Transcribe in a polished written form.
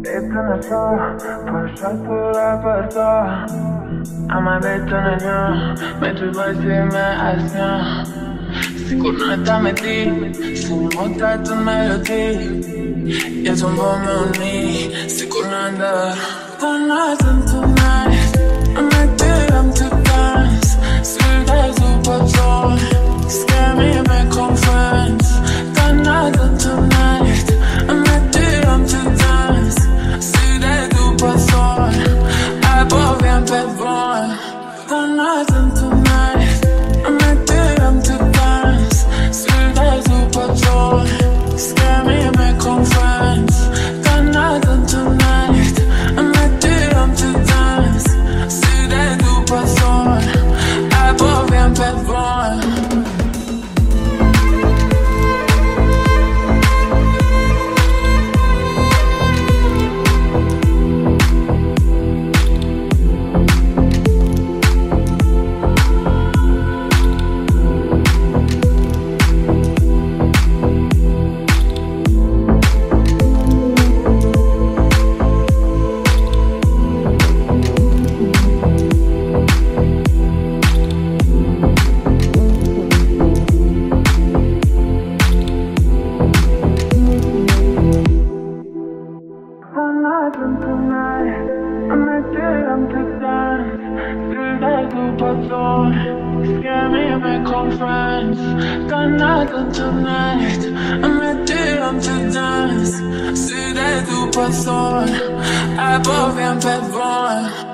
detto non so, passato la porta. A mai detto non no, mentre poi si me asnia. Sigur non ta me ti, se mi monta tu melodii. Eu sunt bom uni, sigur n-andă. The night and tonight, I'm ready, I'm to dance. Still there's super joy, scare me and make friends. The night and tonight, I'm ready, I'm to dance. Still there's super joy, I bought me pe voi. The night and tonight, I'm ready, I'm to dance. Still there's super joy, scare me and make friends. The night and tonight, I'm ready, I'm to dance. Still there's super joy, I bought me pe voi. Tonight, I'm ready, I'm to dance. See that du passar, I bor vi en pet